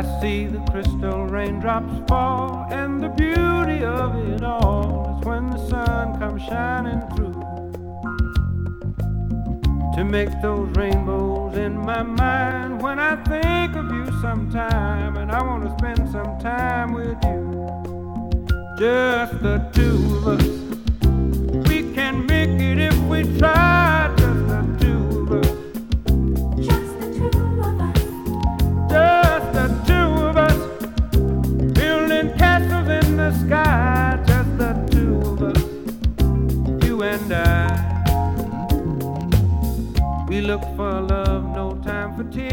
see the crystal raindrops fall, and the beauty of it all is when the sun comes shining through to make those rainbows in my mind. When I think of you sometime, and I want to spend some time with you, just the two of us. We can make it if we try, just the two of us. Just the two of us. Just the two of us. Building castles in the sky, just the two of us. You and I. We look for love, no time for tears.